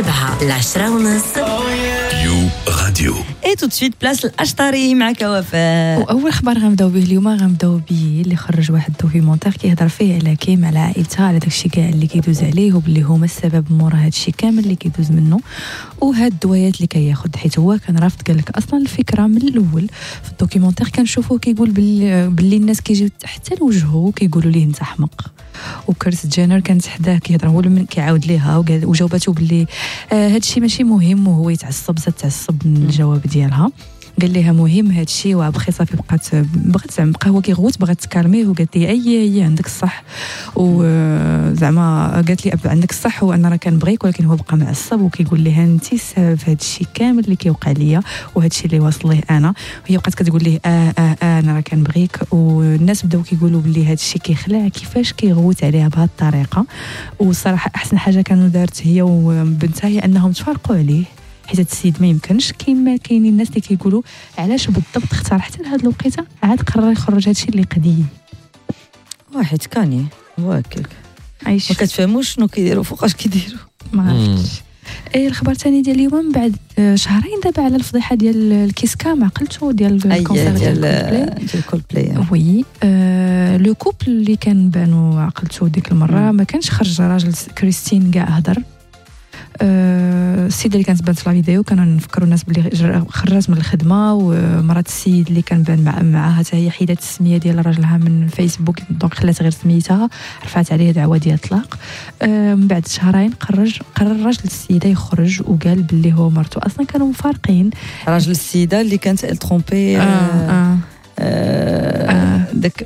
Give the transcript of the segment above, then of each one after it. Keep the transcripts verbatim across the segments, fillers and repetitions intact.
السبعة العشرة ونص يو راديو. اي تو سويت بلاص الاشطاري معك وفاء. واول خبر غنبداو به اليوم غنبداو به اللي خرج واحد الدوكيومونتير كيهضر فيه على كيم على عائلتها على داكشي كاع اللي كيدوز عليه وباللي هما السبب مورا هادشي كامل اللي كيدوز منه وهاد الدويات اللي كياخذ حيت هو كان رافض. قال لك اصلا الفكره من الاول في الدوكيومونتير كنشوفوه كيقول باللي باللي الناس كيجيو حتى لوجهه كيقولوا ليه انت احمق. وكريس جينر كانت حداه كيهضر هو اللي كيعاود ليها وجاوبته باللي آه هادشي ماشي مهم وهو يتعصب زاد تعصب من الجواب ديالها. قال لها مهم هادشي وبخي صافي بقات بغات زعما بقى هو كيغوت بغات تكالميه وقالت لي اي هي عندك الصح وزعما قالت لي عندك الصح وانا راه كنبغيك ولكن هو بقى معصب وكيقول لها انت السبب في هادشي كامل اللي كيوقع ليا وهادشي اللي واصل ليه انا. وهي بقات كتقول ليه اه اه اه انا راه كنبغيك والناس بداو كيقولوا بلي هادشي كيخلع كيفاش كيغوت عليها بهذه الطريقه. والصراحه احسن حاجه كانوا دارت هي وبنتها هي انهم تفارقوا عليه حيت السيد ما يمكنش كيما كاينين الناس اللي كيقولوا علاش بالضبط اختار حتى لهاد الوقيته عاد قرر يخرج هادشي اللي قديم. واحد كاني هو هكاك عايش ما كتفهموش شنو كيديروا فوقاش كيديروا ما عرفتش. اي الخبر الثاني ديال اليوم من بعد شهرين دابا على الفضيحه ديال الكيسكام عقلتو ديال الكونسير ديال كول بلاي وي آه لو كوبل اللي كان بانوا عقلتو ديك المره ما كانش خرج راجل كريستين كاع هضر. السيده اللي كانت بانت في الفيديو كانوا نفكروا الناس بلي خرجت من الخدمه ومرات السيد اللي كان بان مع معاها حتى هي حيدات السميه ديال راجلها من فيسبوك دونك خلات غير سميتها رفعت عليه دعوه ديال الطلاق. من بعد شهرين قرر قرر راجل السيده يخرج وقال باللي هو مرته اصلا كانوا مفارقين. راجل السيده اللي كانت ترومبي آه آه آه داك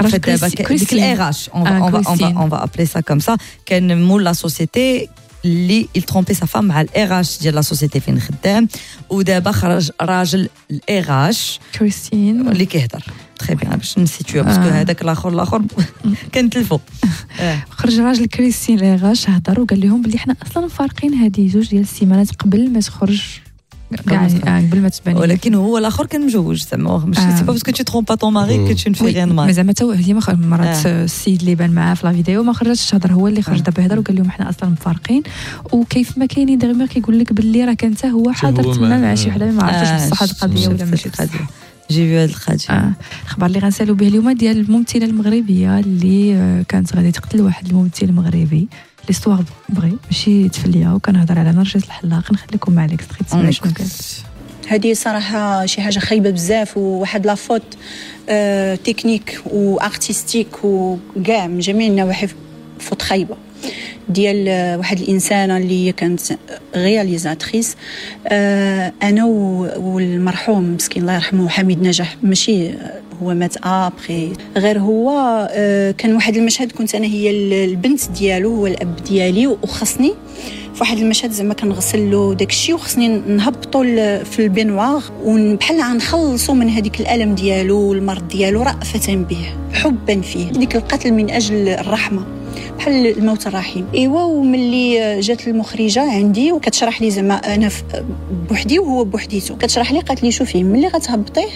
ديك الاغاش اون اون فا ابلي سا كوم سا كان مول لا سوسيتي اللي il trompait sa femme مع الاغاش ديال لا سوسيتي فين خدام ودابا خرج راجل الاغاش كريستين اللي كيهضر تري بيان باش نسيتو باسكو هذاك الاخر الاخر كنتلفو. خرج راجل كريستين الاغاش هضر وقال لهم بلي حنا اصلا فارقين هذه زوج ديال السيمانات قبل ما تخرج كاع قبل ما تبان. ولكن هو الاخر كان مجوج زعما ماشي سي با باسكو تو ترومب با طون ماري كو تو نفي ريان مال زعما تا هي مرات السيد اللي بان معاه في لا فيديو ما خرجش هضر هو اللي خرج دابا يهضر وقال لهم حنا اصلا مفارقين وكيف ما كاينين دغيا كيقول لك باللي راه كان حتى هو حاضر تما مع شي وحده ما عرفتش بصح هاد القضيه ولا ماشي القضيه. جي في هاد القضيه آه. الخبر اللي غنسالو به اليوم ديال الممثله المغربيه اللي كانت غادي تقتل واحد الممثل مغربي ليستوار بغي ماشي تفليا وكنهضر على نرجس الحلاق. نخليكم مع ليكستري تسمعوا شنو قال. هذه صراحه شي حاجه خايبه بزاف وواحد لا فوت آه تكنيك وارتستيك وكاع من جميع النواحي فوت خايبه ديال واحد الانسانه اللي كانت رياليزاتريس. آه انا والمرحوم مسكين الله يرحمه حميد نجاح ماشي هو مات ابري غير هو آه كان واحد المشهد كنت انا هي البنت ديالو هو الاب ديالي وخصني في واحد المشهد زعما كنغسل له داكشي وخصني نهبطوا في البينوار وبحال غنخلصوا من هذيك الالم ديالو والمرض ديالو رأفة به حبا فيه. ديك القتل من اجل الرحمه بحال الموت الرحيم. ايوا وملي جات المخرجه عندي وكتشرح لي زعما انا بوحدي وهو بوحديته كتشرح لي قالت لي شوفي ملي غتهبطيه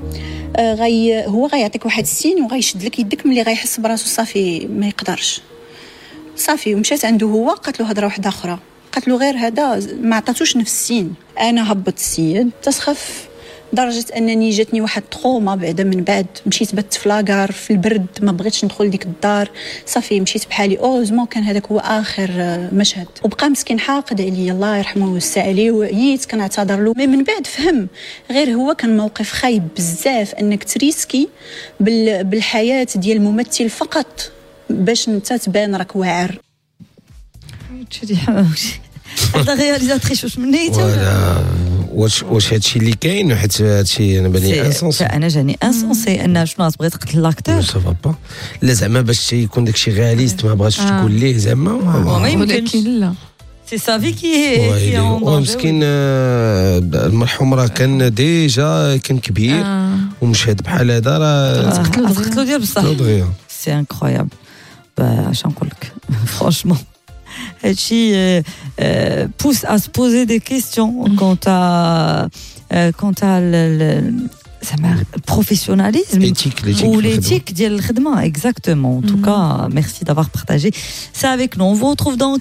آه غي هو غيعطيك واحد السين وغيشد لك يدك ملي غيحس براسو صافي ما يقدرش صافي. ومشات عنده هو قالت له هضره واحده اخرى قالت له غير هذا ما عطاتوش نفس السين. انا هبط السيد تسخف درجه انني جاتني واحد تروما بعدا من بعد مشيت بات في لاكار في البرد ما بغيتش ندخل ديك الدار صافي مشيت بحالي. اوزمون كان هذاك هو اخر مشهد وبقى مسكين حاقد عليا الله يرحمه ويوسع عليه وعييت كنعتذر له من بعد فهم. غير هو كان موقف خايب بزاف انك تريسكي بالحياه ديال الممثل فقط باش انت تبان راك واعر. تشدي هذا رياليزاتريس واش منيته واش واش هادشي اللي كاين حيت هادشي انا باني انسونسي. انا جاني انسونسي ان شنو تبغي تقتل لاكتور سافا با لا زعما باش يكون داكشي رياليست ما بغاش تقول ليه زعما ما يمكنش لا سي سافي كي كي مسكين المرحوم راه كان ديجا كان كبير ومشهد بحال هذا راه تقتلو ديال بصح سي انكرويابل. اش نقول لك فرانشمون هادشي pousse à se poser des questions quant à quant à زعما البروفيسيوناليزم ou l'éthique ديال الخدمه exactement. En tout cas, merci d'avoir partagé ça avec nous. On vous retrouve dans